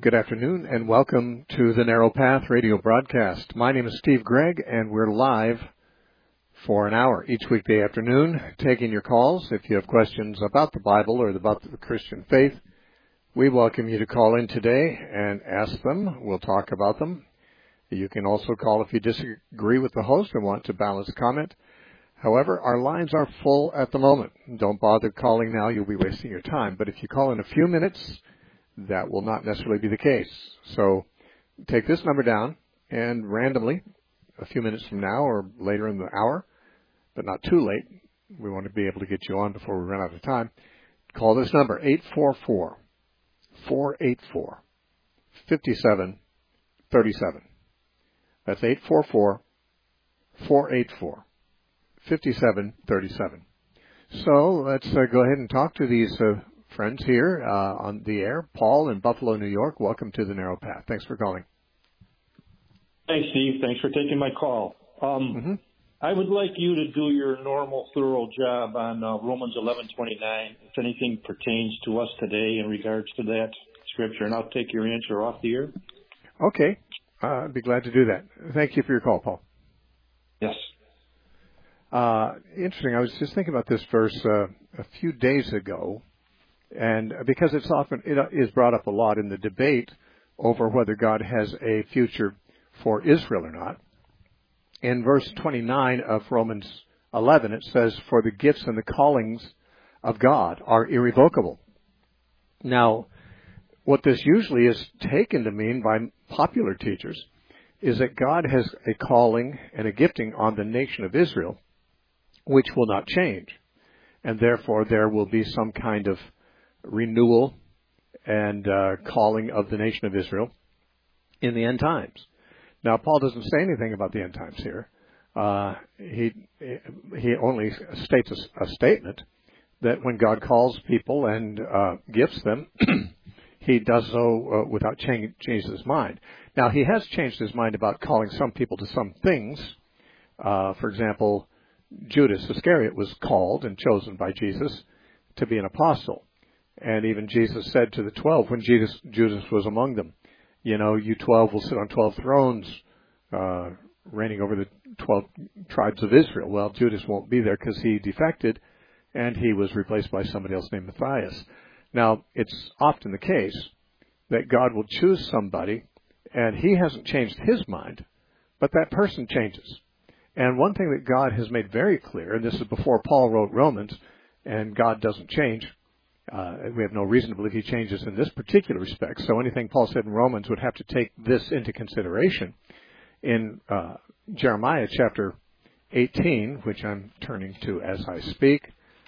Good afternoon, and welcome to the Narrow Path radio broadcast. My name is Steve Gregg, and we're live for an hour each weekday afternoon, taking your calls. If you have questions about the Bible or about the Christian faith, we welcome you to call in today and ask them. We'll talk about them. You can also call if you disagree with the host and want to balance comment. However, our lines are full at the moment. Don't bother calling now. You'll be wasting your time. But if you call in a few minutes, that will not necessarily be the case. So take this number down, and randomly, a few minutes from now or later in the hour, but not too late, we want to be able to get you on before we run out of time, call this number, 844-484-5737. That's 844-484-5737. So let's go ahead and talk to these friends here on the air. Paul in Buffalo, New York, welcome to the Narrow Path. Thanks for calling. Thanks, Steve. Thanks for taking my call. I would like you to do your normal, thorough job on Romans 11:29, if anything pertains to us today in regards to that scripture, and I'll take your answer off the air. Okay. I'd be glad to do that. Thank you for your call, Paul. Yes. Interesting. I was just thinking about this verse a few days ago, and because it is brought up a lot in the debate over whether God has a future for Israel or not. In verse 29 of Romans 11, it says, "For the gifts and the callings of God are irrevocable." Now, what this usually is taken to mean by popular teachers is that God has a calling and a gifting on the nation of Israel, which will not change. And therefore, there will be some kind of renewal and calling of the nation of Israel in the end times. Now, Paul doesn't say anything about the end times here. He only states a statement that when God calls people and gifts them, he does so without changing his mind. Now, he has changed his mind about calling some people to some things. For example, Judas Iscariot was called and chosen by Jesus to be an apostle. And even Jesus said to the 12 when Judas was among them, you know, you 12 will sit on 12 thrones, reigning over the 12 tribes of Israel. Well, Judas won't be there because he defected, and he was replaced by somebody else named Matthias. Now, it's often the case that God will choose somebody, and he hasn't changed his mind, but that person changes. And one thing that God has made very clear, and this is before Paul wrote Romans, and God doesn't change. We have no reason to believe he changes in this particular respect. So anything Paul said in Romans would have to take this into consideration. In Jeremiah chapter 18, which I'm turning to as I speak,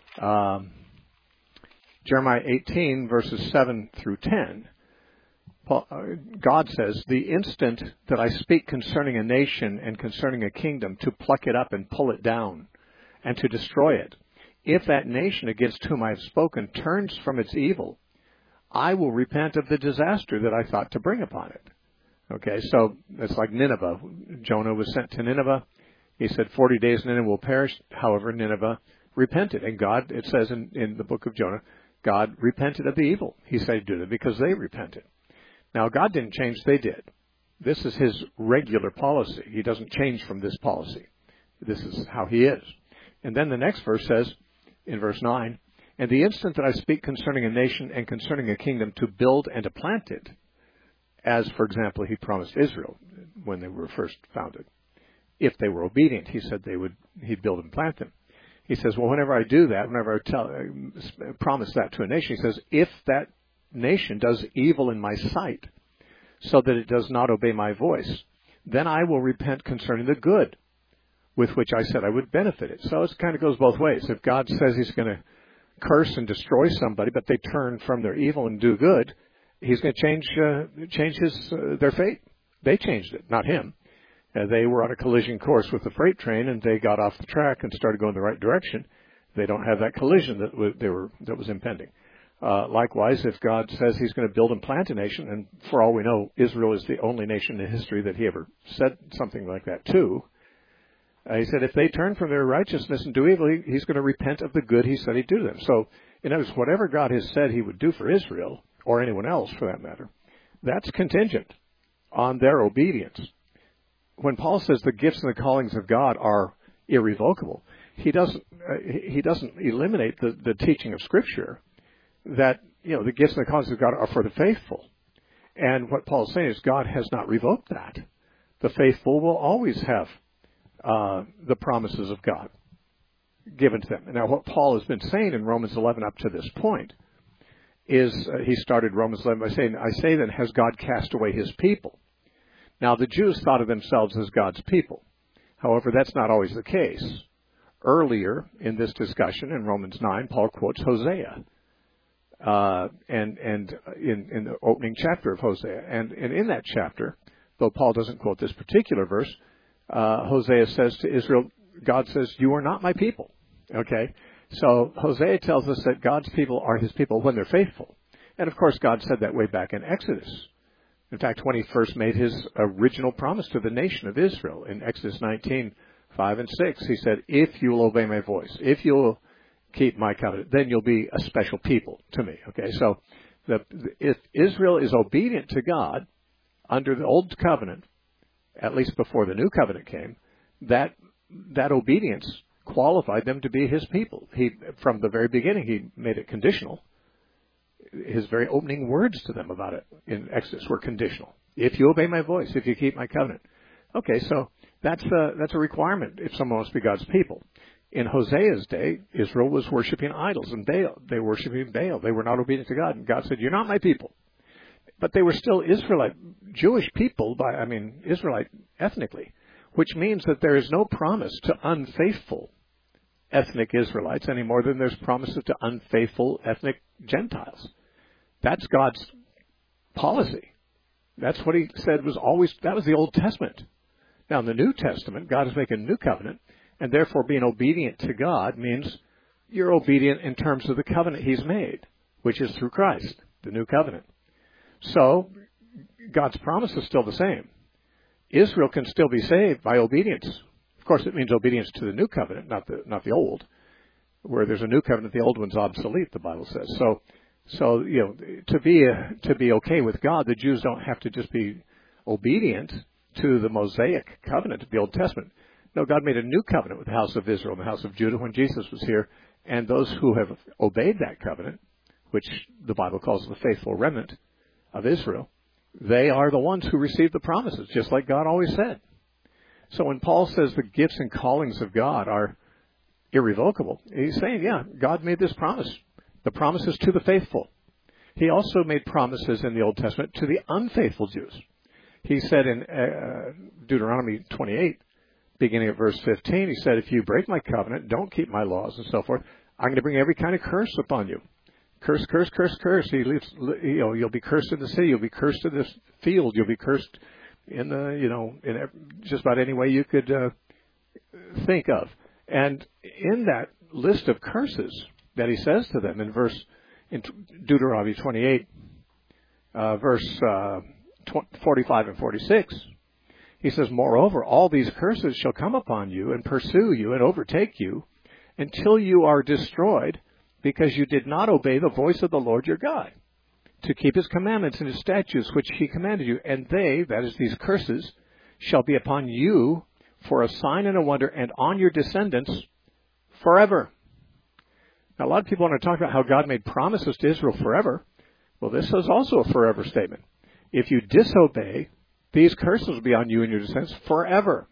Jeremiah 18, verses 7 through 10, God says, "The instant that I speak concerning a nation and concerning a kingdom, to pluck it up and pull it down, and to destroy it, if that nation against whom I have spoken turns from its evil, I will repent of the disaster that I thought to bring upon it." Okay, so it's like Nineveh. Jonah was sent to Nineveh. He said 40 days Nineveh will perish. However, Nineveh repented. And God, it says in the book of Jonah, God repented of the evil. He said do that because they repented. Now, God didn't change, they did. This is his regular policy. He doesn't change from this policy. This is how he is. And then the next verse says, in verse 9, "And the instant that I speak concerning a nation and concerning a kingdom to build and to plant it," as, for example, he promised Israel when they were first founded. If they were obedient, he said he'd build and plant them. He says, well, whenever I do that, whenever I promise that to a nation, he says, if that nation does evil in my sight so that it does not obey my voice, then I will repent concerning the good with which I said I would benefit it. So it kind of goes both ways. If God says he's going to curse and destroy somebody, but they turn from their evil and do good, he's going to change their fate. They changed it, not him. They were on a collision course with the freight train, and they got off the track and started going the right direction. They don't have that collision that was impending. Likewise, if God says he's going to build and plant a nation, and for all we know, Israel is the only nation in history that he ever said something like that to, he said if they turn from their righteousness and do evil, he's going to repent of the good he said he'd do to them. So, in other words, whatever God has said he would do for Israel, or anyone else for that matter, that's contingent on their obedience. When Paul says the gifts and the callings of God are irrevocable, he doesn't eliminate the teaching of Scripture that, the gifts and the callings of God are for the faithful. And what Paul is saying is God has not revoked that. The faithful will always have the promises of God given to them. Now, what Paul has been saying in Romans 11 up to this point is he started Romans 11 by saying, I say then, has God cast away his people? Now, the Jews thought of themselves as God's people. However, that's not always the case. Earlier in this discussion in Romans 9, Paul quotes Hosea, and in the opening chapter of Hosea. And in that chapter, though Paul doesn't quote this particular verse, Hosea says to Israel, God says, you are not my people. Okay? So Hosea tells us that God's people are his people when they're faithful. And of course, God said that way back in Exodus. In fact, when he first made his original promise to the nation of Israel in Exodus 19, 5 and 6, he said, if you will obey my voice, if you will keep my covenant, then you'll be a special people to me. Okay, so if Israel is obedient to God under the old covenant, at least before the new covenant came, that obedience qualified them to be his people. From the very beginning, he made it conditional. His very opening words to them about it in Exodus were conditional. If you obey my voice, if you keep my covenant. Okay, so that's a requirement if someone wants to be God's people. In Hosea's day, Israel was worshiping idols and Baal. They were worshiping Baal. They were not obedient to God. And God said, you're not my people. But they were still Israelite, Jewish people, Israelite ethnically, which means that there is no promise to unfaithful ethnic Israelites any more than there's promises to unfaithful ethnic Gentiles. That's God's policy. That's what he said that was the Old Testament. Now, in the New Testament, God is making a new covenant, and therefore being obedient to God means you're obedient in terms of the covenant he's made, which is through Christ, the new covenant. So, God's promise is still the same. Israel can still be saved by obedience. Of course, it means obedience to the new covenant, not the old. Where there's a new covenant, the old one's obsolete, the Bible says. So to be okay with God, the Jews don't have to just be obedient to the Mosaic covenant of the Old Testament. No, God made a new covenant with the house of Israel and the house of Judah when Jesus was here. And those who have obeyed that covenant, which the Bible calls the faithful remnant of Israel, they are the ones who receive the promises, just like God always said. So when Paul says the gifts and callings of God are irrevocable, he's saying, yeah, God made this promise. The promise is to the faithful. He also made promises in the Old Testament to the unfaithful Jews. He said in Deuteronomy 28, beginning at verse 15, he said, if you break my covenant, don't keep my laws and so forth, I'm going to bring every kind of curse upon you. Curse, curse, curse, curse. You'll be cursed in the city. You'll be cursed in the field. You'll be cursed in in just about any way you could think of. And in that list of curses that he says to them in Deuteronomy 28, verse 45 and 46, he says, moreover, all these curses shall come upon you and pursue you and overtake you until you are destroyed, because you did not obey the voice of the Lord your God, to keep his commandments and his statutes which he commanded you. And they, that is these curses, shall be upon you for a sign and a wonder, and on your descendants forever. Now, a lot of people want to talk about how God made promises to Israel forever. Well, this is also a forever statement. If you disobey, these curses will be on you and your descendants forever.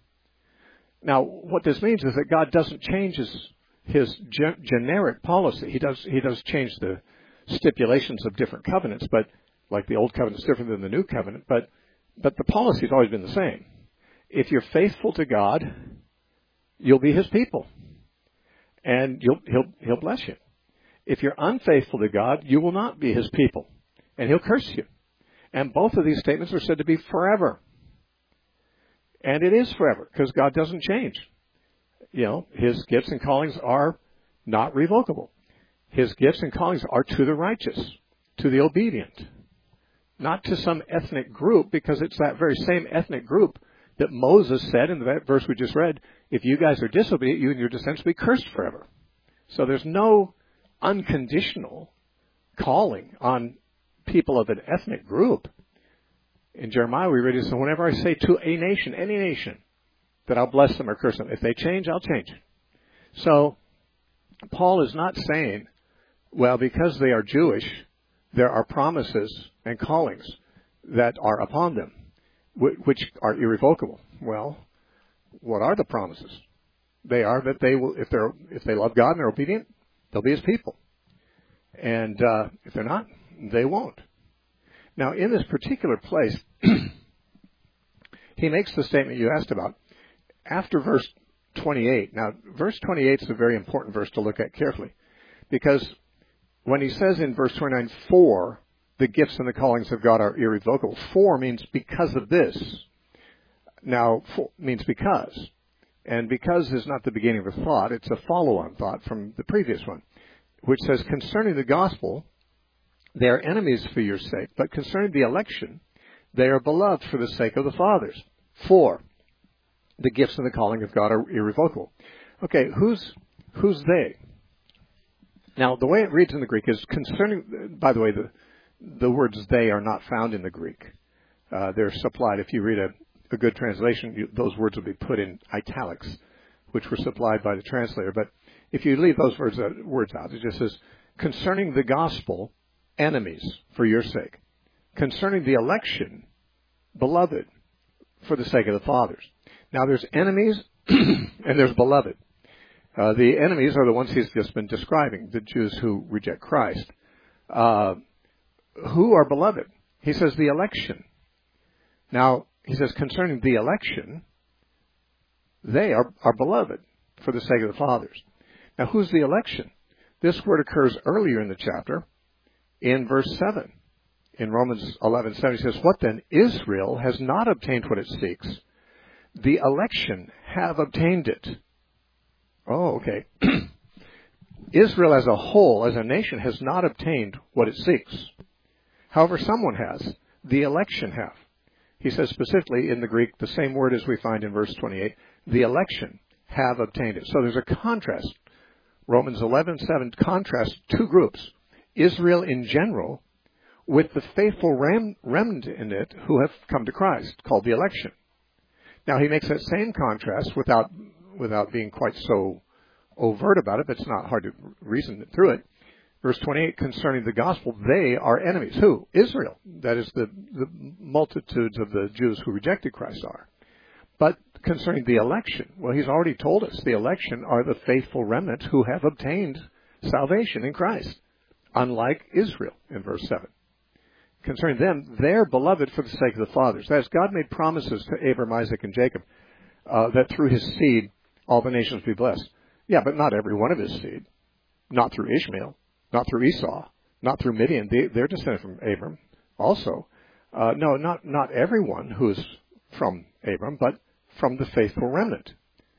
Now, what this means is that God doesn't change his generic policy. He does change the stipulations of different covenants, but like the old covenant is different than the new covenant, but the policy has always been the same. If you're faithful to God, you'll be his people, and he'll bless you. If you're unfaithful to God, you will not be his people, and he'll curse you. And both of these statements are said to be forever. And it is forever, because God doesn't change. His gifts and callings are not revocable. His gifts and callings are to the righteous, to the obedient, not to some ethnic group, because it's that very same ethnic group that Moses said in the verse we just read, if you guys are disobedient, you and your descendants will be cursed forever. So there's no unconditional calling on people of an ethnic group. In Jeremiah, we read it, so whenever I say to a nation, any nation, that I'll bless them or curse them, if they change, I'll change. So Paul is not saying, well, because they are Jewish, there are promises and callings that are upon them, which are irrevocable. Well, what are the promises? They are that they will, if they love God and they're obedient, they'll be His people. And if they're not, they won't. Now, in this particular place, he makes the statement you asked about after verse 28. Now, verse 28 is a very important verse to look at carefully, because when he says in verse 29, for the gifts and the callings of God are irrevocable, for means because of this. Now, for means because. And because is not the beginning of a thought, it's a follow-on thought from the previous one, which says, concerning the gospel, they are enemies for your sake, but concerning the election, they are beloved for the sake of the fathers. For the gifts and the calling of God are irrevocable. Okay, who's they? Now, the way it reads in the Greek is concerning, by the way, the words they are not found in the Greek. They're supplied. If you read a good translation, those words will be put in italics, which were supplied by the translator. But if you leave those words out, it just says, concerning the gospel, enemies for your sake. Concerning the election, beloved for the sake of the fathers. Now there's enemies and there's beloved. The enemies are the ones he's just been describing, the Jews who reject Christ. Who are beloved? He says the election. Now, he says concerning the election, they are beloved for the sake of the fathers. Now, who's the election? This word occurs earlier in the chapter in verse 7. In Romans 11:7, he says, what then? Israel has not obtained what it seeks. The election have obtained it. Oh, okay. Israel as a whole, as a nation, has not obtained what it seeks. However, someone has. The election have. He says specifically in the Greek, the same word as we find in verse 28, the election have obtained it. So there's a contrast. Romans 11:7 contrasts two groups. Israel in general with the faithful remnant in it who have come to Christ, called the election. Now, he makes that same contrast without being quite so overt about it, but it's not hard to reason through it. Verse 28, concerning the gospel, they are enemies. Who? Israel. That is the multitudes of the Jews who rejected Christ are. But concerning the election, well, he's already told us the election are the faithful remnant who have obtained salvation in Christ, unlike Israel in verse 7. Concerning them, they're beloved for the sake of the fathers. That is, God made promises to Abraham, Isaac, and Jacob that through his seed all the nations would be blessed. Yeah, but not every one of his seed. Not through Ishmael, not through Esau, not through Midian. They're descended from Abram also. No, not everyone who's from Abram, but from the faithful remnant.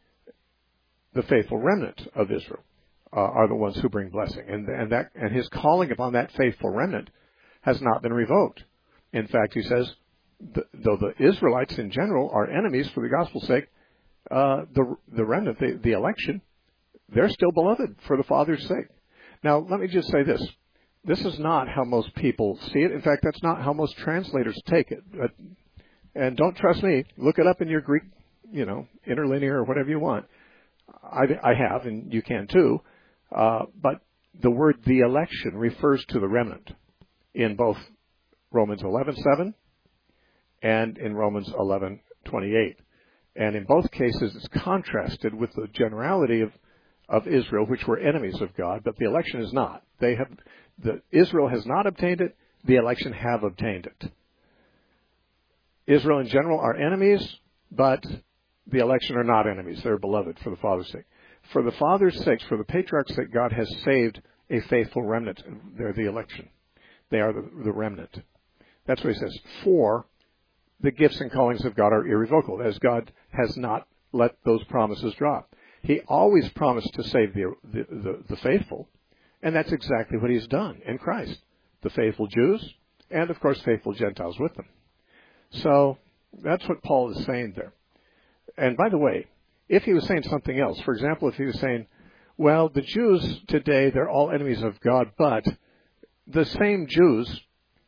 The faithful remnant of Israel are the ones who bring blessing. And his calling upon that faithful remnant has not been revoked. In fact, he says, though the Israelites in general are enemies for the gospel's sake, the remnant, the election, they're still beloved for the Father's sake. Now, let me just say this. This is not how most people see it. In fact, that's not how most translators take it. And don't trust me. Look it up in your Greek, interlinear or whatever you want. I have, and you can too. But the word the election refers to the remnant in both Romans 11:7 and in Romans 11:28. And in both cases, it's contrasted with the generality of Israel, which were enemies of God, but the election is not. Israel has not obtained it. The election have obtained it. Israel in general are enemies, but the election are not enemies. They're beloved for the Father's sake. For the Father's sake, for the patriarch's sake, God has saved a faithful remnant. They're the election. They are the remnant. That's what he says. For the gifts and callings of God are irrevocable, as God has not let those promises drop. He always promised to save the faithful, and that's exactly what he's done in Christ. The faithful Jews, and of course faithful Gentiles with them. So that's what Paul is saying there. And by the way, if he was saying something else, for example, if he was saying, well, the Jews today, they're all enemies of God, but the same Jews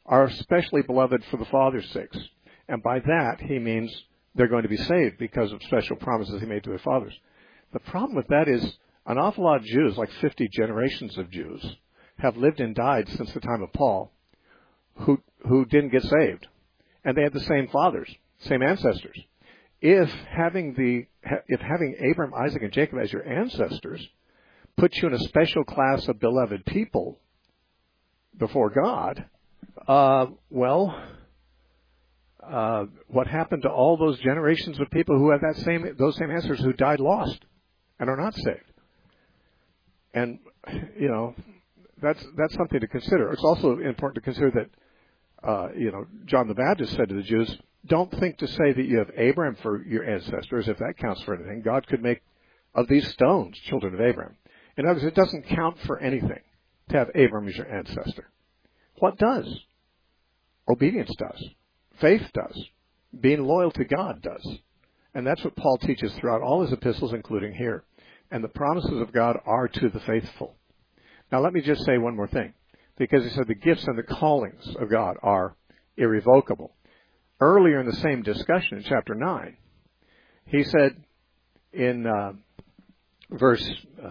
are especially beloved for the Father's sakes. And by that, he means they're going to be saved because of special promises he made to their fathers. The problem with that is an awful lot of Jews, like 50 generations of Jews, have lived and died since the time of Paul, who didn't get saved. And they had the same fathers, same ancestors. If having Abraham, Isaac, and Jacob as your ancestors puts you in a special class of beloved people before God, what happened to all those generations of people who have those same ancestors who died lost and are not saved? And that's something to consider. It's also important to consider that John the Baptist said to the Jews, "Don't think to say that you have Abraham for your ancestors, if that counts for anything. God could make of these stones children of Abraham." In other words, it doesn't count for anything to have Abraham as your ancestor. What does? Obedience does. Faith does. Being loyal to God does. And that's what Paul teaches throughout all his epistles, including here. And the promises of God are to the faithful. Now let me just say one more thing, because he said the gifts and the callings of God are irrevocable. Earlier in the same discussion in chapter 9, he said in verse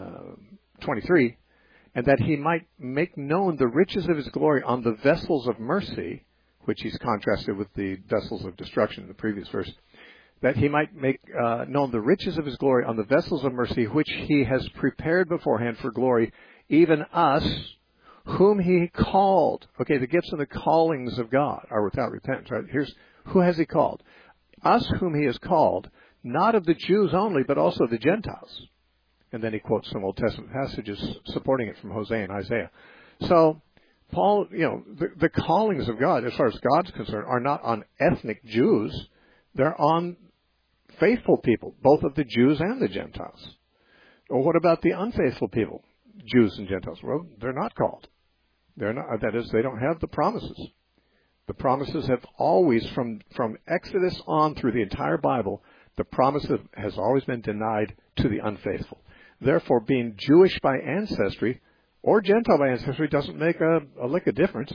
23, and that he might make known the riches of his glory on the vessels of mercy, which he's contrasted with the vessels of destruction in the previous verse, that he might make known the riches of his glory on the vessels of mercy, which he has prepared beforehand for glory, even us, whom he called. Okay, the gifts and the callings of God are without repentance, right? Here's who has he called? Us whom he has called, not of the Jews only, but also the Gentiles. And then he quotes some Old Testament passages supporting it from Hosea and Isaiah. So, Paul, the callings of God, as far as God's concerned, are not on ethnic Jews. They're on faithful people, both of the Jews and the Gentiles. Or what about the unfaithful people, Jews and Gentiles? Well, they're not called. They're not. That is, they don't have the promises. The promises have always, from Exodus on through the entire Bible, the promise has always been denied to the unfaithful. Therefore, being Jewish by ancestry or Gentile by ancestry doesn't make a lick of difference.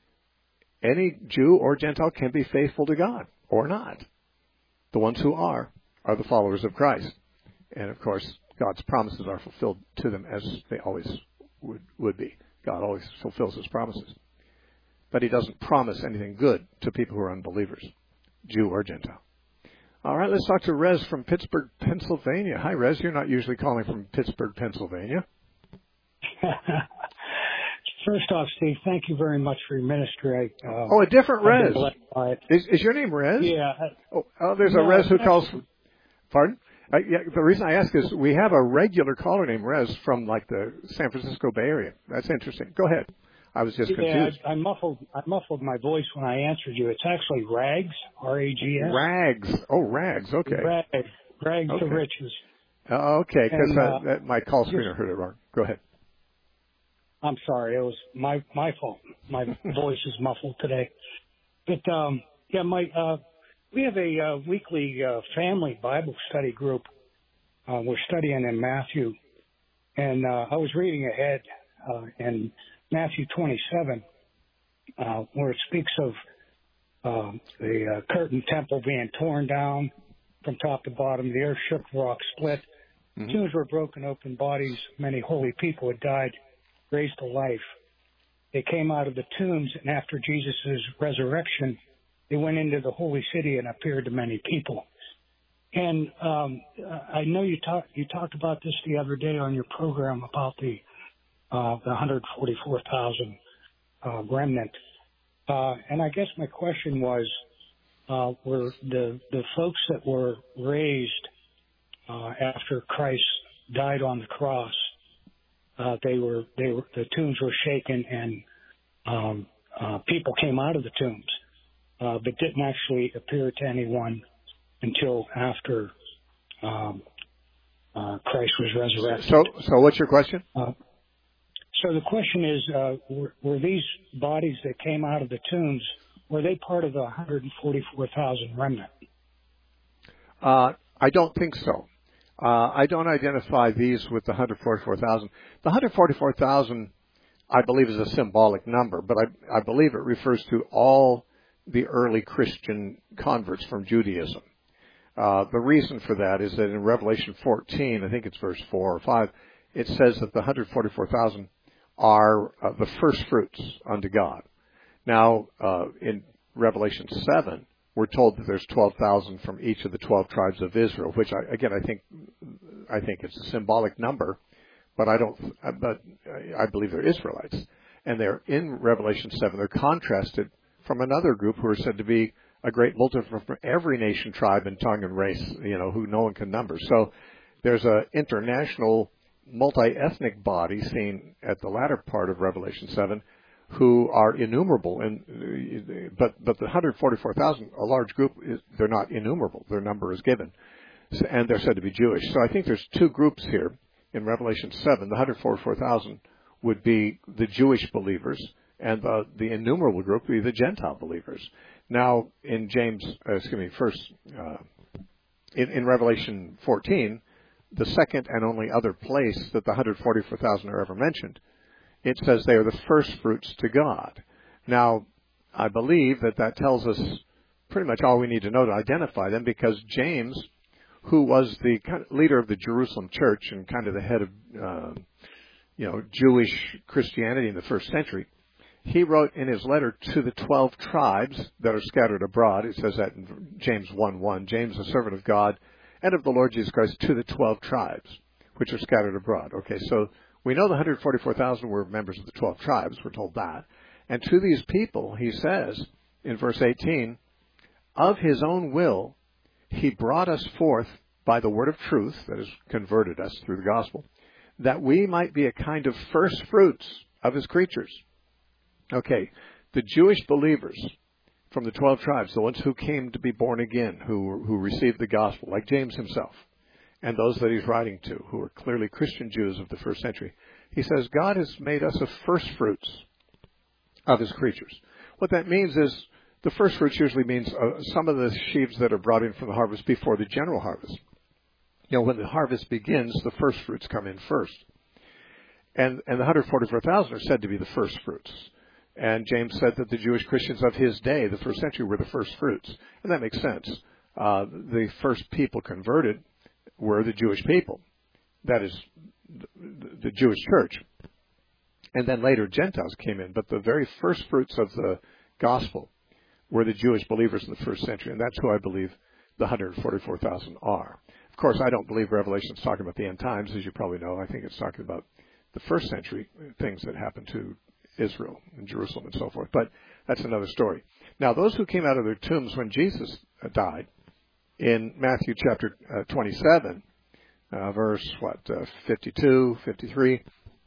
Any Jew or Gentile can be faithful to God or not. The ones who are the followers of Christ. And, of course, God's promises are fulfilled to them as they always would be. God always fulfills his promises. But he doesn't promise anything good to people who are unbelievers, Jew or Gentile. All right, let's talk to Rez from Pittsburgh, Pennsylvania. Hi, Rez. You're not usually calling from Pittsburgh, Pennsylvania. First off, Steve, thank you very much for your ministry. A different Rez. Is your name Rez? Yeah. There's a Rez who calls. Pardon? The reason I ask is we have a regular caller named Rez from like the San Francisco Bay Area. That's interesting. Go ahead. I was just confused. I muffled my voice when I answered you. It's actually Rags, R-A-G-S. Rags. Oh, Rags. Okay. Rags to riches. Okay, because my call screener heard it wrong. Go ahead. I'm sorry. It was my fault. My voice is muffled today. But, we have a weekly family Bible study group. We're studying in Matthew. And I was reading ahead in Matthew 27, where it speaks of the curtain temple being torn down from top to bottom. The earth shook, the rock split. Mm-hmm. Tombs were broken open, bodies, many holy people had died, raised to life. They came out of the tombs, and after Jesus' resurrection, they went into the holy city and appeared to many people. And I know you talked about this the other day on your program about the 144,000 remnant. And I guess my question was, were the folks that were raised after Christ died on the cross, the tombs were shaken and people came out of the tombs, but didn't actually appear to anyone until after Christ was resurrected. So what's your question? So the question is, were these bodies that came out of the tombs, were they part of the 144,000 remnant? I don't think so. I don't identify these with the 144,000. The 144,000 I believe is a symbolic number, but I believe it refers to all the early Christian converts from Judaism. The reason for that is that in Revelation 14, I think it's verse 4 or 5, it says that the 144,000 are the first fruits unto God. Now, in Revelation 7, we're told that there's 12,000 from each of the 12 tribes of Israel, which I think it's a symbolic number, but I believe they're Israelites. And they're in Revelation 7, they're contrasted from another group who are said to be a great multitude from every nation, tribe, and tongue and race, who no one can number. So there's an international multi-ethnic body seen at the latter part of Revelation 7 who are innumerable. But the 144,000, a large group, they're not innumerable. Their number is given. And they're said to be Jewish. So I think there's two groups here in Revelation 7. The 144,000 would be the Jewish believers, and the innumerable group would be the Gentile believers. Now, in in Revelation 14, the second and only other place that the 144,000 are ever mentioned, it says they are the first fruits to God. Now, I believe that tells us pretty much all we need to know to identify them, because James, who was the leader of the Jerusalem church and kind of the head of, Jewish Christianity in the first century, he wrote in his letter to the 12 tribes that are scattered abroad. It says that in James 1:1, James, a servant of God and of the Lord Jesus Christ, to the 12 tribes which are scattered abroad. Okay, so we know the 144,000 were members of the 12 tribes. We're told that. And to these people, he says in verse 18, of his own will, he brought us forth by the word of truth, that has converted us through the gospel, that we might be a kind of first fruits of his creatures. Okay, the Jewish believers from the 12 tribes, the ones who came to be born again, who received the gospel, like James himself, and those that he's writing to, who are clearly Christian Jews of the first century, he says, God has made us a first fruits of his creatures. What that means is, the first fruits usually means some of the sheaves that are brought in from the harvest before the general harvest. When the harvest begins, the first fruits come in first. And the 144,000 are said to be the first fruits. And James said that the Jewish Christians of his day, the first century, were the first fruits. And that makes sense. The first people converted were the Jewish people. That is, the Jewish church. And then later Gentiles came in. But the very first fruits of the gospel were the Jewish believers in the first century. And that's who I believe the 144,000 are. Of course, I don't believe Revelation is talking about the end times, as you probably know. I think it's talking about the first century things that happened to Israel and Jerusalem and so forth. But that's another story. Now, those who came out of their tombs when Jesus died, in Matthew chapter 27, verse 52, 53,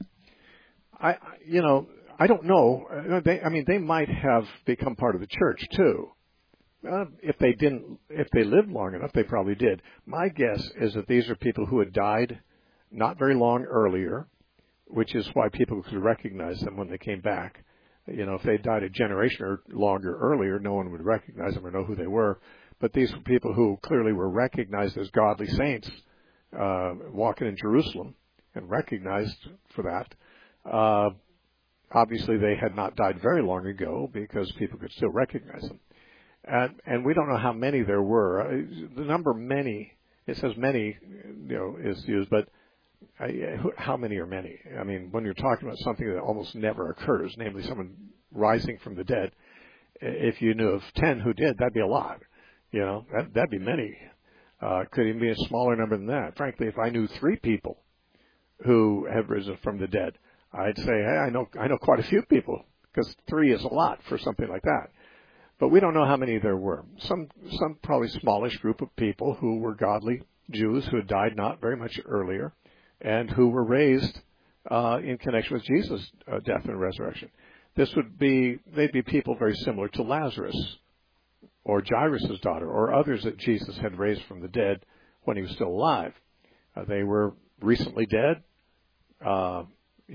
I don't know. They might have become part of the church too. If they lived long enough, they probably did. My guess is that these are people who had died not very long earlier, which is why people could recognize them when they came back. If they died a generation or longer earlier, no one would recognize them or know who they were. But these were people who clearly were recognized as godly saints, walking in Jerusalem, and recognized for that. Obviously, they had not died very long ago, because people could still recognize them. And we don't know how many there were. The number many, it says many, is used, but how many are many? When you're talking about something that almost never occurs, namely someone rising from the dead, if you knew of 10 who did, that'd be a lot. That'd be many. Could even be a smaller number than that. Frankly, if I knew 3 people who have risen from the dead, I'd say, hey, I know quite a few people, because 3 is a lot for something like that. But we don't know how many there were. Some probably smallish group of people who were godly Jews who had died not very much earlier, and who were raised in connection with Jesus' death and resurrection. They'd be people very similar to Lazarus, or Jairus' daughter, or others that Jesus had raised from the dead when he was still alive. They were recently dead, as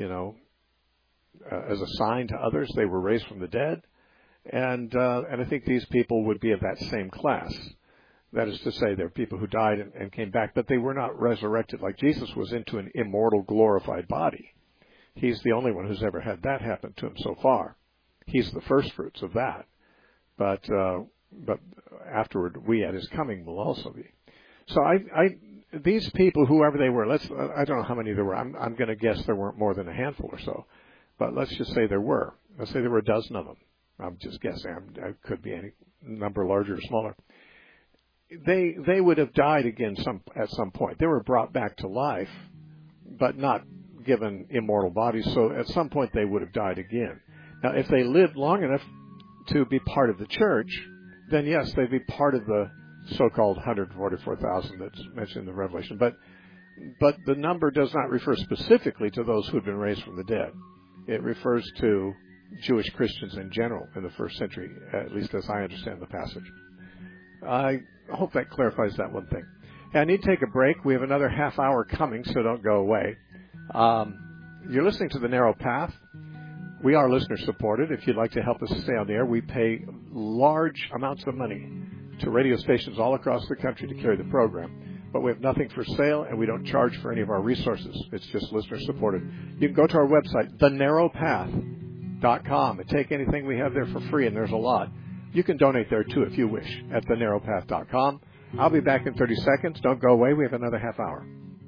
a sign to others. They were raised from the dead, and I think these people would be of that same class. That is to say, they're people who died and came back, but they were not resurrected like Jesus was into an immortal, glorified body. He's the only one who's ever had that happen to him so far. He's the first fruits of that. But afterward, we at his coming will also be. So these people, whoever they were, I don't know how many there were. I'm going to guess there weren't more than a handful or so. But let's just say there were. Let's say there were a dozen of them. I'm just guessing. I could be any number larger or smaller. They would have died again at some point. They were brought back to life, but not given immortal bodies. So at some point they would have died again. Now, if they lived long enough to be part of the church, then yes, they'd be part of the so-called 144,000 that's mentioned in the Revelation. But the number does not refer specifically to those who had been raised from the dead. It refers to Jewish Christians in general in the first century, at least as I understand the passage. I hope that clarifies that one thing. I need to take a break. We have another half hour coming, so don't go away. You're listening to The Narrow Path. We are listener-supported. If you'd like to help us stay on the air, we pay large amounts of money to radio stations all across the country to carry the program. But we have nothing for sale, and we don't charge for any of our resources. It's just listener-supported. You can go to our website, thenarrowpath.com, and take anything we have there for free, and there's a lot. You can donate there, too, if you wish, at thenarrowpath.com. I'll be back in 30 seconds. Don't go away. We have another half hour.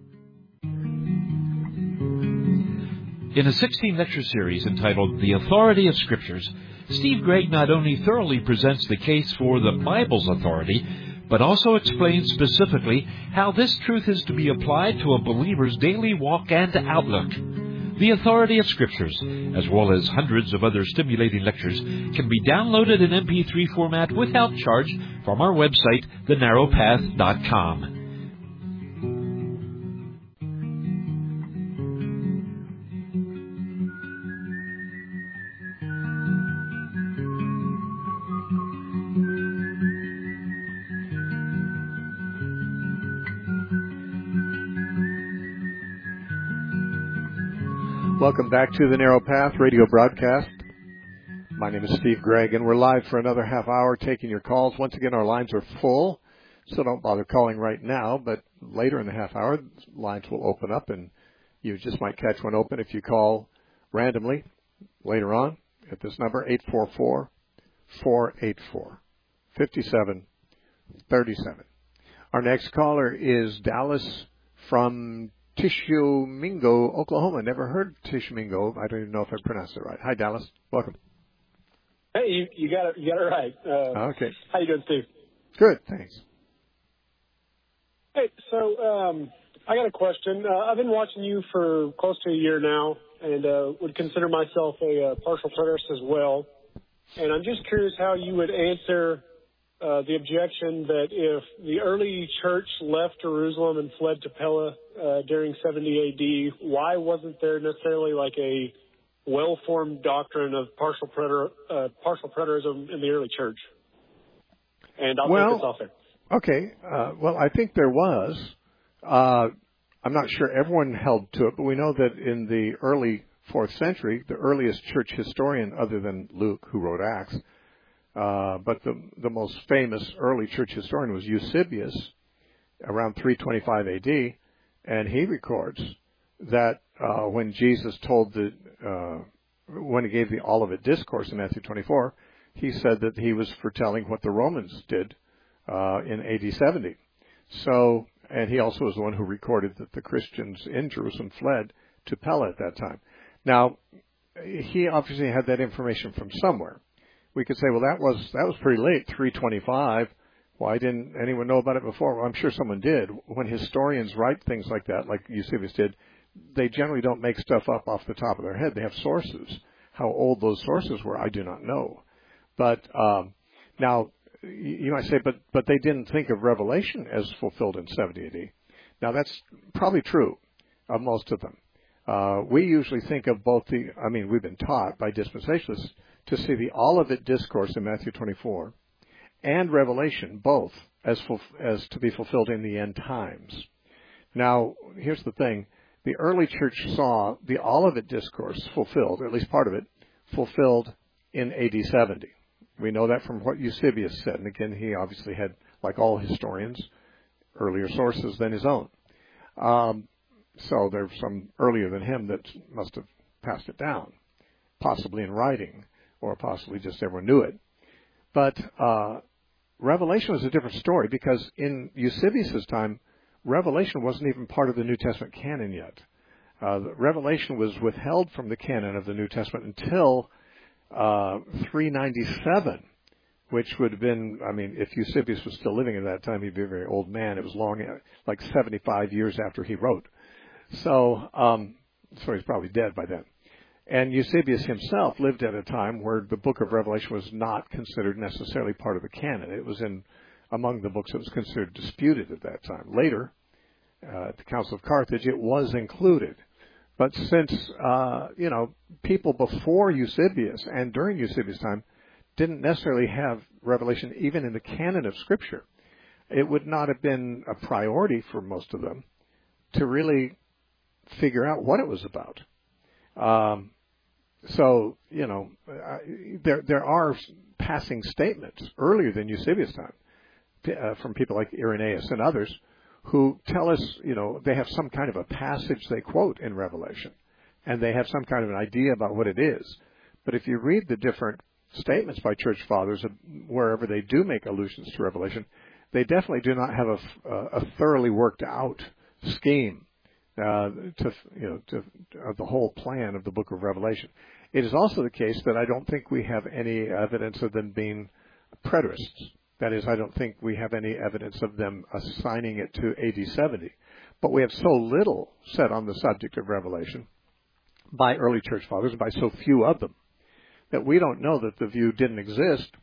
In a 16-lecture series entitled The Authority of Scriptures, Steve Gregg not only thoroughly presents the case for the Bible's authority, but also explains specifically how this truth is to be applied to a believer's daily walk and outlook. The Authority of Scriptures, as well as hundreds of other stimulating lectures, can be downloaded in MP3 format without charge from our website, thenarrowpath.com. Welcome back to the Narrow Path radio broadcast. My name is Steve Gregg, and we're live for another half hour taking your calls. Once again, our lines are full, so don't bother calling right now, but later in the half hour, lines will open up, and you just might catch one open if you call randomly later on at this number, 844-484-5737. Our next caller is Dallas from Tishomingo, Oklahoma. Never heard Tishomingo. I don't even know if I pronounced it right. Hi, Dallas. Welcome. Hey, you got it right. Okay. How you doing, Steve? Good, thanks. Hey, so I got a question. I've been watching you for close to a year now, and would consider myself a partial preterist as well. And I'm just curious how you would answer the objection that if the early church left Jerusalem and fled to Pella during 70 AD, why wasn't there necessarily like a well-formed doctrine of partial preterism in the early church? And I'll take this off there. Okay. Well, I think there was. I'm not sure everyone held to it, but we know that in the early 4th century, the earliest church historian other than Luke, who wrote Acts, but the most famous early church historian was Eusebius around 325 AD, and he records that when Jesus when he gave the Olivet Discourse in Matthew 24, he said that he was foretelling what the Romans did in AD 70. So, and he also was the one who recorded that the Christians in Jerusalem fled to Pella at that time. Now, he obviously had that information from somewhere. We could say, well, that was pretty late, 325. Why didn't anyone know about it before? Well, I'm sure someone did. When historians write things like that, like Eusebius did, they generally don't make stuff up off the top of their head. They have sources. How old those sources were, I do not know. But now, you might say, but they didn't think of Revelation as fulfilled in 70 AD. Now, that's probably true of most of them. We usually think of we've been taught by dispensationalists to see the Olivet Discourse in Matthew 24 and Revelation both as to be fulfilled in the end times. Now, here's the thing. The early church saw the Olivet Discourse fulfilled, or at least part of it, fulfilled in AD 70. We know that from what Eusebius said. And again, he obviously had, like all historians, earlier sources than his own. So there's some earlier than him that must have passed it down, possibly in writing, or possibly just everyone knew it. But Revelation was a different story, because in Eusebius' time, Revelation wasn't even part of the New Testament canon yet. Revelation was withheld from the canon of the New Testament until 397, which would have been, I mean, if Eusebius was still living at that time, he'd be a very old man. It was long, like 75 years after he wrote. So he's probably dead by then. And Eusebius himself lived at a time where the book of Revelation was not considered necessarily part of the canon. It was among the books that was considered disputed at that time. Later, at the Council of Carthage, it was included. But since, people before Eusebius and during Eusebius' time didn't necessarily have Revelation even in the canon of Scripture, it would not have been a priority for most of them to really figure out what it was about. There are passing statements earlier than Eusebius' time from people like Irenaeus and others who tell us, they have some kind of a passage they quote in Revelation, and they have some kind of an idea about what it is. But if you read the different statements by church fathers, wherever they do make allusions to Revelation, they definitely do not have a thoroughly worked out scheme of the whole plan of the book of Revelation. It is also the case that I don't think we have any evidence of them being preterists. That is, I don't think we have any evidence of them assigning it to AD 70. But we have so little said on the subject of Revelation by early church fathers, by so few of them, that we don't know that the view didn't exist,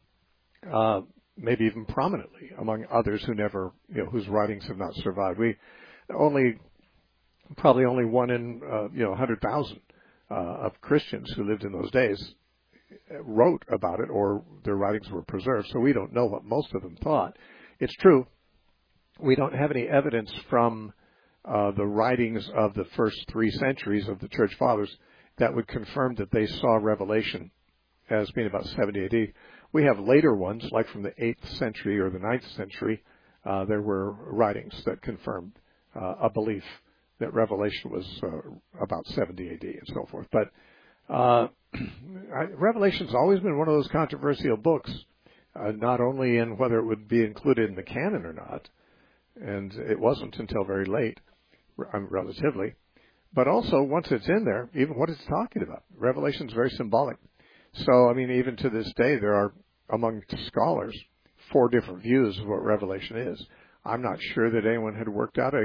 maybe even prominently among others who never, whose writings have not survived. Probably only one in 100,000 of Christians who lived in those days wrote about it, or their writings were preserved, so we don't know what most of them thought. It's true, we don't have any evidence from the writings of the first 3 centuries of the church fathers that would confirm that they saw Revelation as being about 70 AD. We have later ones, like from the 8th century or the 9th century, there were writings that confirmed a belief that Revelation was about 70 AD and so forth. But Revelation's always been one of those controversial books, not only in whether it would be included in the canon or not, and it wasn't until very late, relatively, but also once it's in there, even what it's talking about. Revelation's very symbolic. So, I mean, even to this day, there are, among scholars, 4 different views of what Revelation is. I'm not sure that anyone had worked out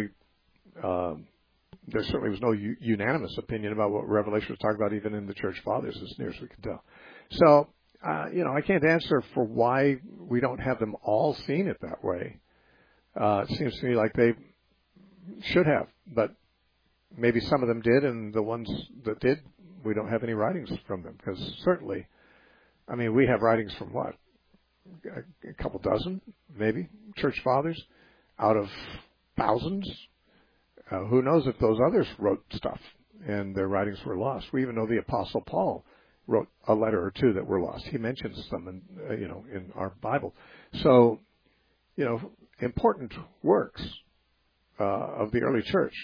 there certainly was no unanimous opinion about what Revelation was talking about, even in the church fathers, as near as we can tell. So, I can't answer for why we don't have them all seen it that way. It seems to me like they should have, but maybe some of them did, and the ones that did, we don't have any writings from them, because certainly, I mean, we have writings from what? A couple dozen, maybe, church fathers out of thousands. Who knows if those others wrote stuff and their writings were lost? We even know the Apostle Paul wrote a letter or 2 that were lost. He mentions them in our Bible. So, important works of the early church,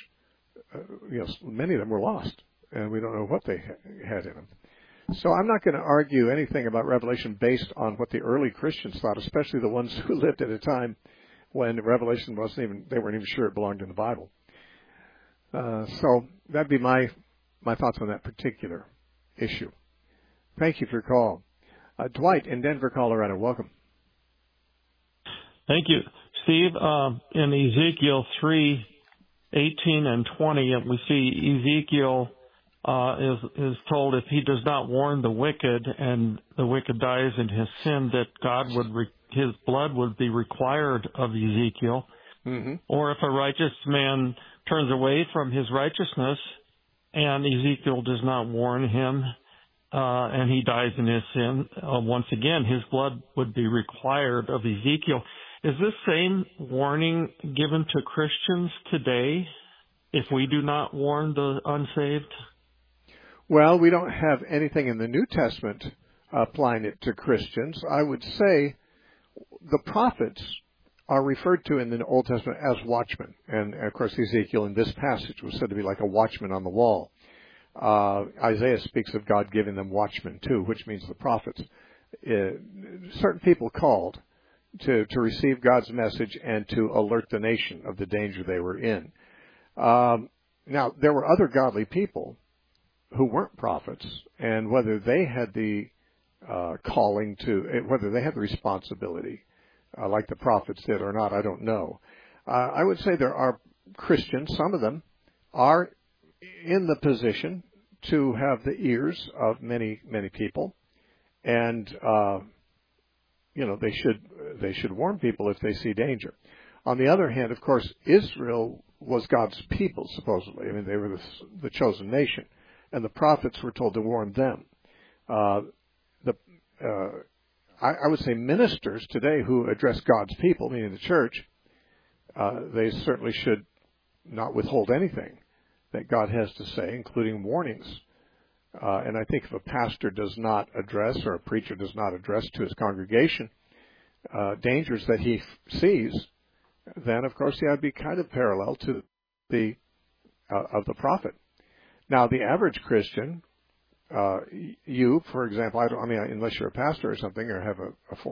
many of them were lost, and we don't know what they had in them. So I'm not going to argue anything about Revelation based on what the early Christians thought, especially the ones who lived at a time when Revelation they weren't even sure it belonged in the Bible. So that'd be my thoughts on that particular issue. Thank you for your call. Dwight in Denver, Colorado, welcome. Thank you. Steve, in Ezekiel 3:18 and 20, we see Ezekiel is told if he does not warn the wicked and the wicked dies in his sin, that his blood would be required of Ezekiel. Mm-hmm. Or if a righteous man turns away from his righteousness and Ezekiel does not warn him and he dies in his sin, once again, his blood would be required of Ezekiel. Is this same warning given to Christians today if we do not warn the unsaved? Well, we don't have anything in the New Testament applying it to Christians. I would say the prophets are referred to in the Old Testament as watchmen. And, of course, Ezekiel in this passage was said to be like a watchman on the wall. Isaiah speaks of God giving them watchmen too, which means the prophets. Certain people called to receive God's message and to alert the nation of the danger they were in. Now, there were other godly people who weren't prophets, and whether they had the calling to, whether they had the responsibility like the prophets did or not, I don't know. I would say there are Christians, some of them are in the position to have the ears of many, many people, and they should warn people if they see danger. On the other hand, of course, Israel was God's people, supposedly. I mean, they were the chosen nation, and the prophets were told to warn them. I would say ministers today who address God's people, meaning the church, they certainly should not withhold anything that God has to say, including warnings. And I think if a pastor does not address, or a preacher does not address to his congregation dangers that he sees, then of course he ought to be kind of parallel to the prophet. Now, the average Christian, you, for example, unless you're a pastor or something, or have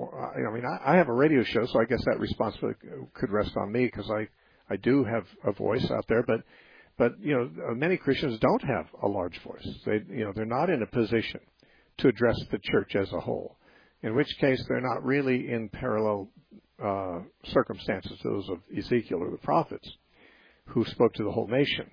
I have a radio show, so I guess that responsibility could rest on me because I do have a voice out there, but many Christians don't have a large voice. They're not in a position to address the church as a whole, in which case they're not really in parallel circumstances to those of Ezekiel or the prophets who spoke to the whole nation.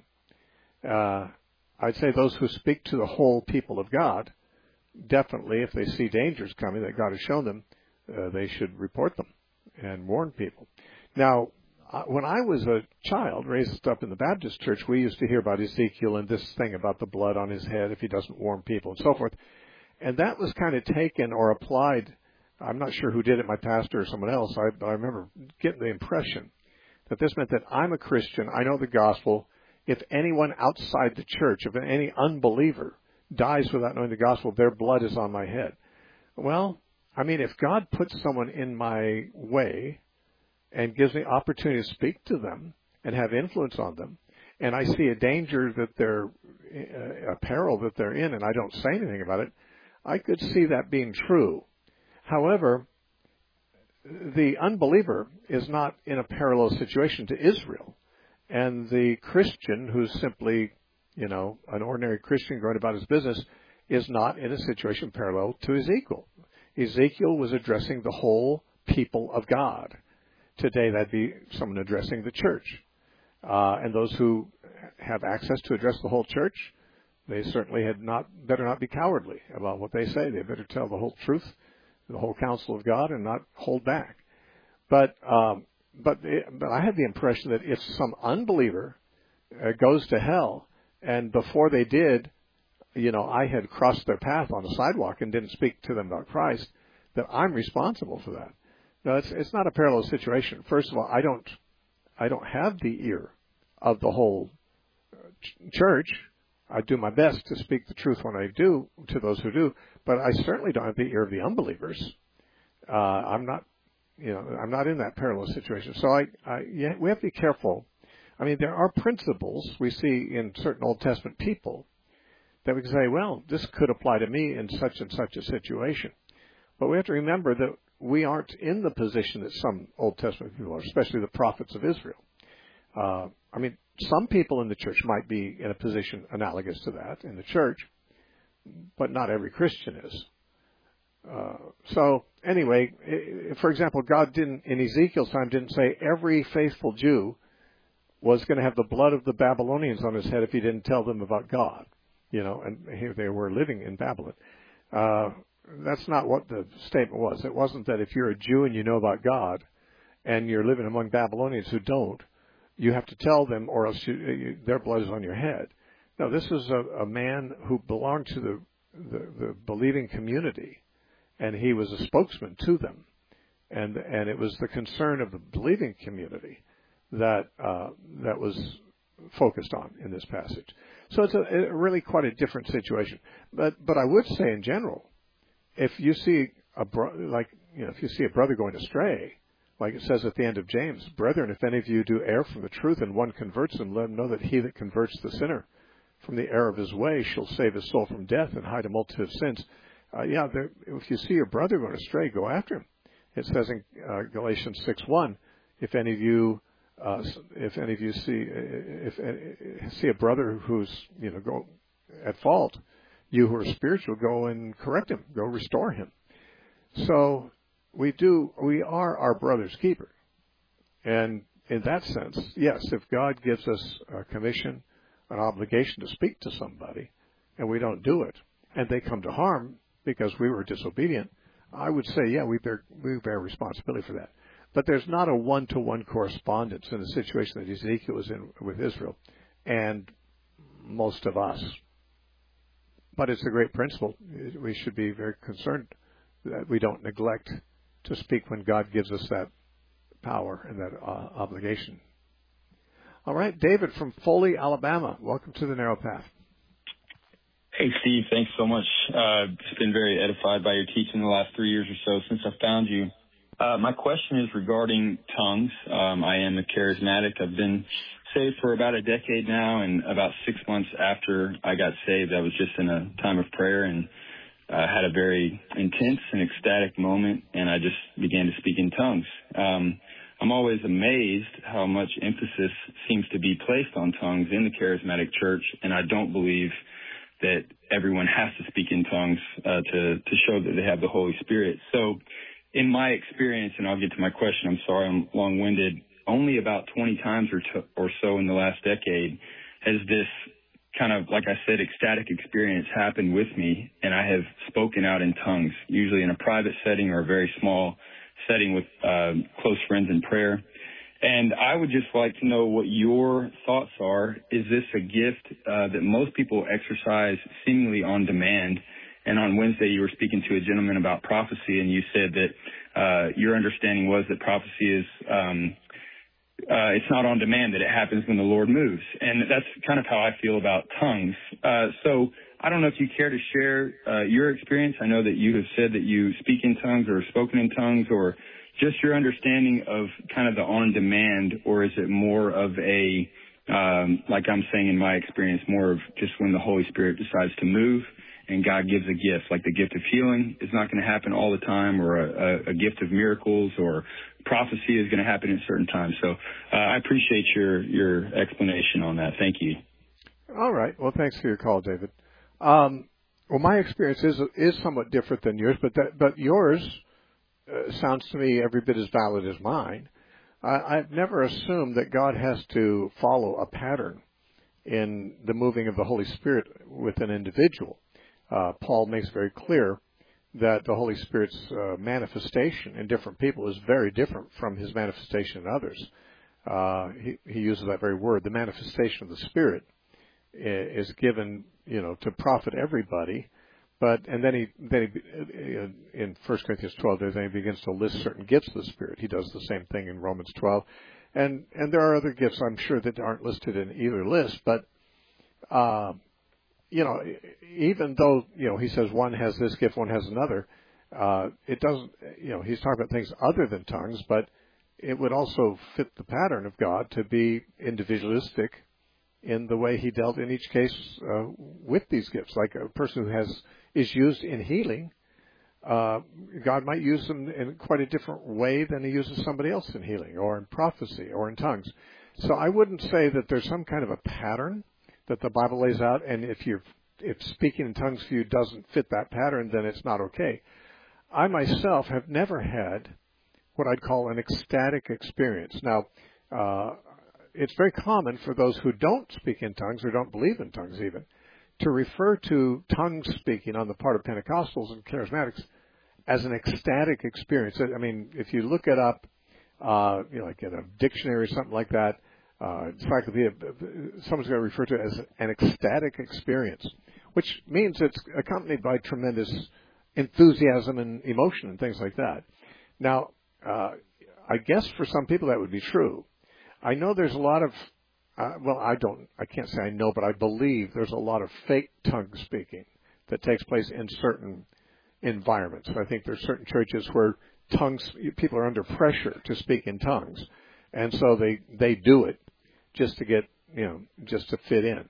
I'd say those who speak to the whole people of God, definitely, if they see dangers coming that God has shown them, they should report them and warn people. Now, when I was a child, raised up in the Baptist church, we used to hear about Ezekiel and this thing about the blood on his head if he doesn't warn people and so forth. And that was kind of taken or applied. I'm not sure who did it, my pastor or someone else. I remember getting the impression that this meant that I'm a Christian, I know the gospel. If anyone outside the church, if any unbeliever dies without knowing the gospel, their blood is on my head. Well, if God puts someone in my way and gives me opportunity to speak to them and have influence on them, and I see a danger that they're, a peril that they're in, and I don't say anything about it, I could see that being true. However, the unbeliever is not in a parallel situation to Israel. And the Christian, who's simply, an ordinary Christian going about his business, is not in a situation parallel to Ezekiel. Ezekiel was addressing the whole people of God. Today, that'd be someone addressing the church. And those who have access to address the whole church, they certainly better not be cowardly about what they say. They better tell the whole truth, the whole counsel of God, and not hold back. But I had the impression that if some unbeliever goes to hell, and before they did, I had crossed their path on the sidewalk and didn't speak to them about Christ, that I'm responsible for that. No, it's not a parallel situation. First of all, I don't have the ear of the whole church. I do my best to speak the truth when I do to those who do, but I certainly don't have the ear of the unbelievers. I'm not in that parallel situation. So we have to be careful. There are principles we see in certain Old Testament people that we can say, well, this could apply to me in such and such a situation. But we have to remember that we aren't in the position that some Old Testament people are, especially the prophets of Israel. Some people in the church might be in a position analogous to that in the church, but not every Christian is. So anyway, for example, God in Ezekiel's time didn't say every faithful Jew was going to have the blood of the Babylonians on his head if he didn't tell them about God, and here they were living in Babylon. That's not what the statement was. It wasn't that if you're a Jew and you know about God and you're living among Babylonians who don't, you have to tell them or else their blood is on your head. No, this is a man who belonged to the believing community, and he was a spokesman to them. And it was the concern of the believing community that was focused on in this passage. So it's a really quite a different situation. But I would say in general, if you see if you see a brother going astray, like it says at the end of James, brethren, if any of you do err from the truth and one converts them, let him know that he that converts the sinner from the error of his way shall save his soul from death and hide a multitude of sins. If you see your brother going astray, go after him. It says in Galatians 6:1, if any of you see a brother who's go at fault, you who are spiritual, go and correct him, go restore him. So we are our brother's keeper. And in that sense, yes, if God gives us a commission, an obligation to speak to somebody, and we don't do it, and they come to harm because we were disobedient, I would say, yeah, we bear responsibility for that. But there's not a one-to-one correspondence in the situation that Ezekiel was in with Israel and most of us. But it's a great principle. We should be very concerned that we don't neglect to speak when God gives us that power and that obligation. All right, David from Foley, Alabama. Welcome to the Narrow Path. Hey, Steve. Thanks so much. Just been very edified by your teaching the last 3 years or so since I found you. My question is regarding tongues. I am a charismatic. I've been saved for about a decade now, and about 6 months after I got saved, I was just in a time of prayer and had a very intense and ecstatic moment, and I just began to speak in tongues. I'm always amazed how much emphasis seems to be placed on tongues in the charismatic church, and I don't believe that everyone has to speak in tongues to show that they have the Holy Spirit. So in my experience, and I'll get to my question, I'm sorry I'm long-winded, only about 20 times or so in the last decade has this kind of, like I said, ecstatic experience happened with me, and I have spoken out in tongues, usually in a private setting or a very small setting with close friends in prayer. And I would just like to know what your thoughts are. Is this a gift that most people exercise seemingly on demand? And on Wednesday, you were speaking to a gentleman about prophecy, and you said that your understanding was that prophecy is it's not on demand, that it happens when the Lord moves. And that's kind of how I feel about tongues. So I don't know if you care to share your experience. I know that you have said that you speak in tongues or spoken in tongues, or just your understanding of kind of the on-demand, or is it more of a, like I'm saying in my experience, more of just when the Holy Spirit decides to move and God gives a gift, like the gift of healing is not going to happen all the time, or a gift of miracles, or prophecy is going to happen at certain times. So I appreciate your explanation on that. Thank you. All right. Well, thanks for your call, David. Well, my experience is somewhat different than yours, but yours sounds to me every bit as valid as mine. I've never assumed that God has to follow a pattern in the moving of the Holy Spirit with an individual. Paul makes very clear that the Holy Spirit's manifestation in different people is very different from his manifestation in others. He uses that very word. The manifestation of the Spirit is given, to profit everybody. And then he in 1 Corinthians 12, then he begins to list certain gifts of the Spirit. He does the same thing in Romans 12. And there are other gifts, I'm sure, that aren't listed in either list. But, even though, he says one has this gift, one has another, it doesn't, he's talking about things other than tongues, but it would also fit the pattern of God to be individualistic in the way he dealt in each case with these gifts. Like a person who is used in healing, God might use them in quite a different way than he uses somebody else in healing, or in prophecy, or in tongues. So I wouldn't say that there's some kind of a pattern that the Bible lays out, and if speaking in tongues for you doesn't fit that pattern, then it's not okay. I myself have never had what I'd call an ecstatic experience. Now, it's very common for those who don't speak in tongues, or don't believe in tongues even, to refer to tongues speaking on the part of Pentecostals and Charismatics as an ecstatic experience. I mean, if you look it up, like in a dictionary or something like that, encyclopedia, someone's going to refer to it as an ecstatic experience, which means it's accompanied by tremendous enthusiasm and emotion and things like that. Now, I guess for some people that would be true. I know there's a lot of, I can't say I know, but I believe there's a lot of fake tongue speaking that takes place in certain environments. I think there's certain churches where people are under pressure to speak in tongues, and so they do it just to get, just to fit in.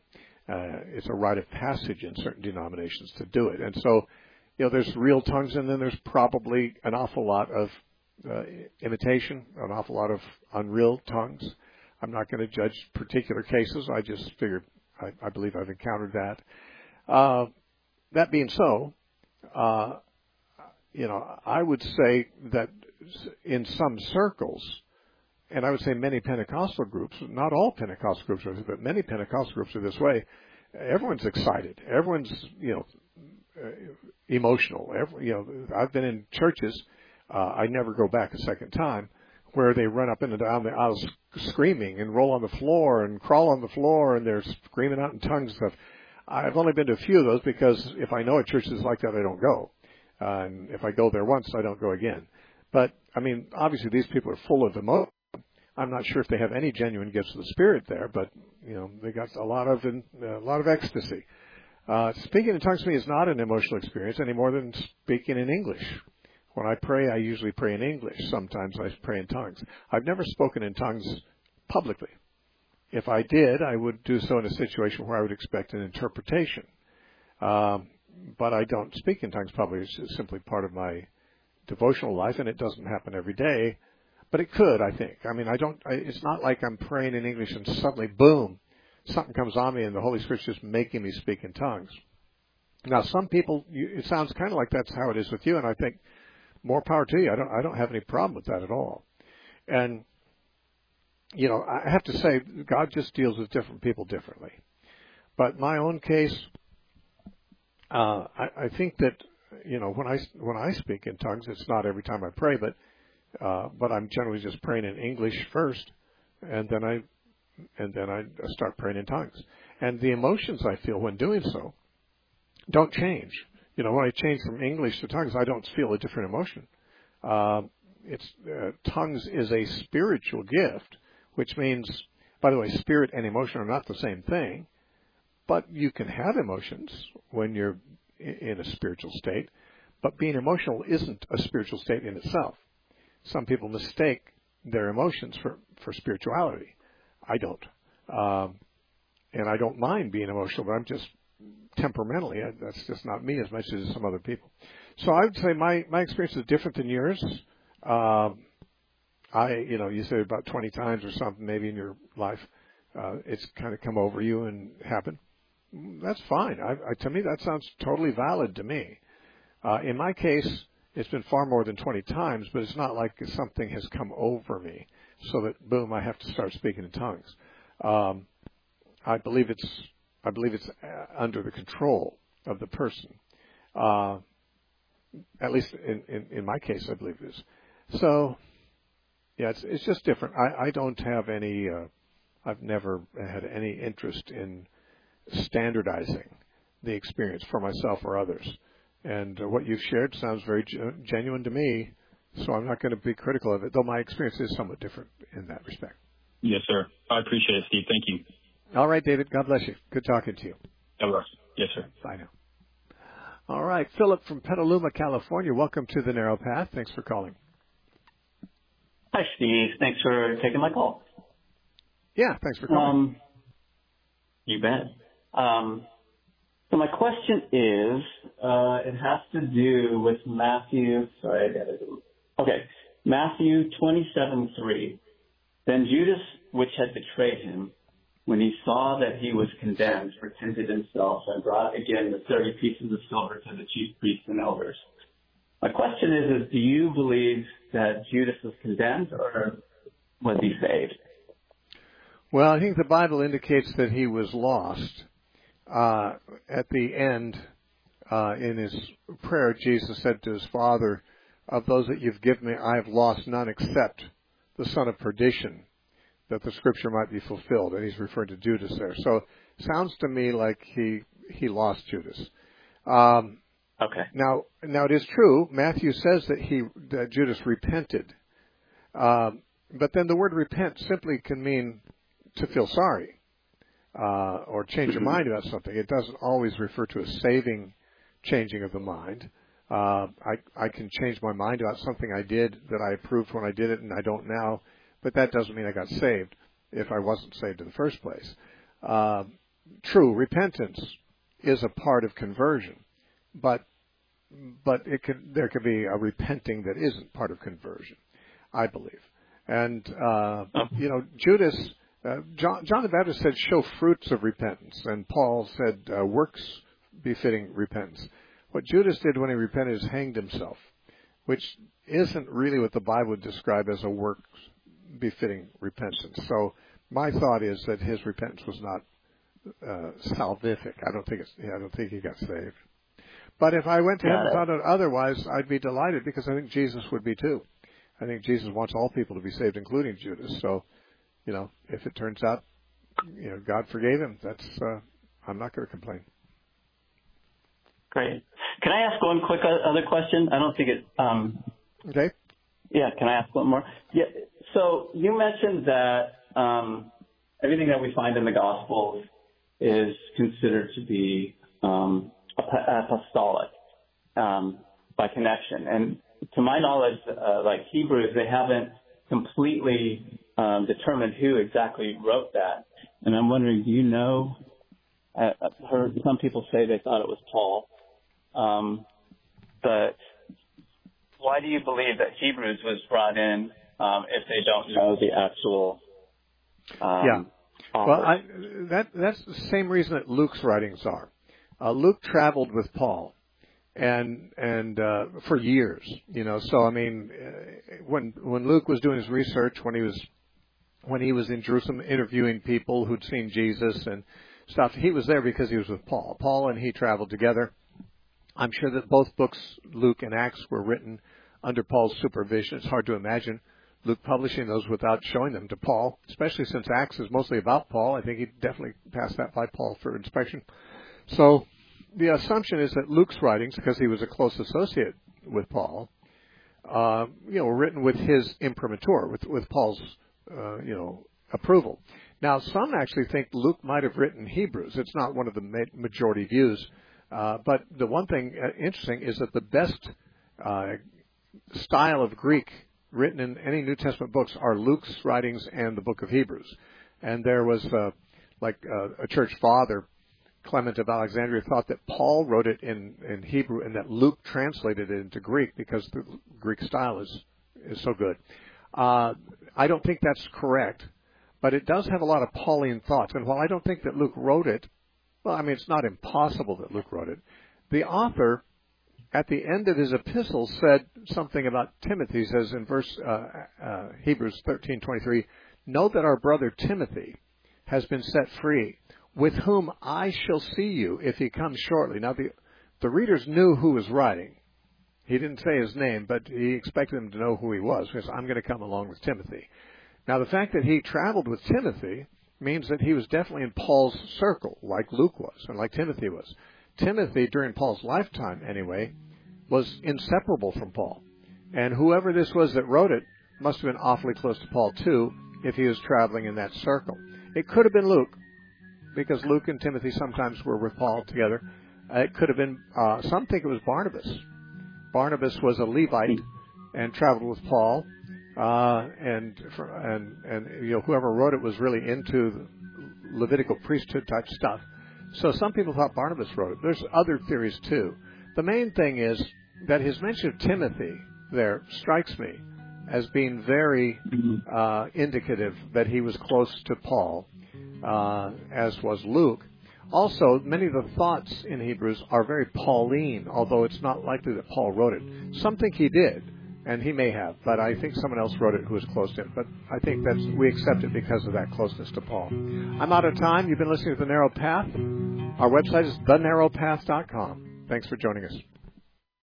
It's a rite of passage in certain denominations to do it. And so, there's real tongues, and then there's probably an awful lot of imitation, an awful lot of unreal tongues. I'm not going to judge particular cases. I just figured I believe I've encountered that. That being so, I would say that in some circles, and I would say many Pentecostal groups, not all Pentecostal groups are this, but many Pentecostal groups are this way. Everyone's excited. Everyone's, emotional. I've been in churches, I never go back a second time, where they run up and down the aisles screaming and roll on the floor and crawl on the floor, and they're screaming out in tongues and stuff. I've only been to a few of those because if I know a church is like that, I don't go. And if I go there once, I don't go again. But, obviously these people are full of emotion. I'm not sure if they have any genuine gifts of the Spirit there, but, they got a lot of ecstasy. Speaking in tongues to me is not an emotional experience any more than speaking in English. When I pray, I usually pray in English. Sometimes I pray in tongues. I've never spoken in tongues publicly. If I did, I would do so in a situation where I would expect an interpretation. But I don't speak in tongues publicly. It's simply part of my devotional life, and it doesn't happen every day. But it could, I think. It's not like I'm praying in English and suddenly, boom, something comes on me and the Holy Spirit's just making me speak in tongues. Now, some people, it sounds kind of like that's how it is with you, and I think more power to you. I don't have any problem with that at all. And, I have to say, God just deals with different people differently. But my own case, I think that, when I speak in tongues, it's not every time I pray, but I'm generally just praying in English first, and then I start praying in tongues. And the emotions I feel when doing so don't change. When I change from English to tongues, I don't feel a different emotion. Tongues is a spiritual gift, which means, by the way, spirit and emotion are not the same thing, but you can have emotions when you're in a spiritual state, but being emotional isn't a spiritual state in itself. Some people mistake their emotions for spirituality. I don't. And I don't mind being emotional, but I'm just temperamentally, that's just not me as much as some other people. So I would say my experience is different than yours. You said about 20 times or something maybe in your life, it's kind of come over you and happened. That's fine. To me, that sounds totally valid to me. In my case, it's been far more than 20 times, but it's not like something has come over me so that, boom, I have to start speaking in tongues. I believe it's under the control of the person. At least in my case, I believe it is. So, yeah, it's just different. I don't have any, I've never had any interest in standardizing the experience for myself or others. And what you've shared sounds very genuine to me, so I'm not going to be critical of it, though my experience is somewhat different in that respect. Yes, sir. I appreciate it, Steve. Thank you. All right, David. God bless you. Good talking to you. God bless. Yes, sir. Bye now. All right. Philip from Petaluma, California. Welcome to the Narrow Path. Thanks for calling. Hi, Steve. Thanks for taking my call. Yeah, thanks for calling. You bet. So my question is, it has to do with Matthew. Sorry, I got it. Okay, Matthew 27:3. Then Judas, which had betrayed him, when he saw that he was condemned, repented himself and brought again the 30 pieces of silver to the chief priests and elders. My question is do you believe that Judas was condemned or was he saved? Well, I think the Bible indicates that he was lost. At the end, in his prayer, Jesus said to his Father, of those that you've given me, I have lost none except the son of perdition, that the scripture might be fulfilled. And he's referring to Judas there. So it sounds to me like he lost Judas. Okay. Now it is true. Matthew says that Judas repented. But then the word repent simply can mean to feel sorry. Or change your mind about something. It doesn't always refer to a saving changing of the mind. I can change my mind about something I did that I approved when I did it and I don't now, but that doesn't mean I got saved if I wasn't saved in the first place. true, repentance is a part of conversion, but there could be a repenting that isn't part of conversion, I believe. And Judas, John the Baptist said, "Show fruits of repentance," and Paul said, "Works befitting repentance." What Judas did when he repented is hanged himself, which isn't really what the Bible would describe as a works befitting repentance. So my thought is that his repentance was not salvific. I don't think he got saved. But if I went to heaven and found out otherwise, I'd be delighted, because I think Jesus would be too. I think Jesus wants all people to be saved, including Judas. So, if it turns out, God forgave him, I'm not going to complain. Great. Can I ask one quick other question? I don't think it. Okay. Yeah. Can I ask one more? Yeah. So you mentioned that everything that we find in the Gospels is considered to be apostolic by connection, and to my knowledge, like Hebrews, they haven't completely determined who exactly wrote that. And I'm wondering, do you know? I've heard some people say they thought it was Paul. But why do you believe that Hebrews was brought in if they don't know the actual author? Well, that's the same reason that Luke's writings are. Luke traveled with Paul and for years, So I mean, when Luke was doing his research, when he was in Jerusalem interviewing people who'd seen Jesus and stuff, he was there because he was with Paul. Paul and he traveled together. I'm sure that both books, Luke and Acts, were written under Paul's supervision. It's hard to imagine Luke publishing those without showing them to Paul, especially since Acts is mostly about Paul. I think he definitely passed that by Paul for inspection. So the assumption is that Luke's writings, because he was a close associate with Paul, were written with his imprimatur, with Paul's, approval. Now, some actually think Luke might have written Hebrews. It's not one of the majority views. But the one thing interesting is that the best style of Greek written in any New Testament books are Luke's writings and the book of Hebrews. And there was a church father, Clement of Alexandria, thought that Paul wrote it in Hebrew and that Luke translated it into Greek because the Greek style is so good. I don't think that's correct, but it does have a lot of Pauline thoughts. And while I don't think that Luke wrote it, well, I mean, it's not impossible that Luke wrote it. The author, at the end of his epistle, said something about Timothy. He says in Hebrews 13:23, "Know that our brother Timothy has been set free, with whom I shall see you if he comes shortly." Now, the readers knew who was writing. He didn't say his name, but he expected them to know who he was, because I'm going to come along with Timothy. Now, the fact that he traveled with Timothy means that he was definitely in Paul's circle, like Luke was and like Timothy was. Timothy, during Paul's lifetime anyway, was inseparable from Paul. And whoever this was that wrote it must have been awfully close to Paul too, if he was traveling in that circle. It could have been Luke, because Luke and Timothy sometimes were with Paul together. It could have been, some think it was Barnabas. Barnabas was a Levite and traveled with Paul. And whoever wrote it was really into the Levitical priesthood type stuff. So some people thought Barnabas wrote it. There's other theories too. The main thing is that his mention of Timothy there strikes me as being very indicative that he was close to Paul, as was Luke. Also, many of the thoughts in Hebrews are very Pauline, although it's not likely that Paul wrote it. Some think he did. And he may have, but I think someone else wrote it who was close to him. But I think we accept it because of that closeness to Paul. I'm out of time. You've been listening to The Narrow Path. Our website is thenarrowpath.com. Thanks for joining us.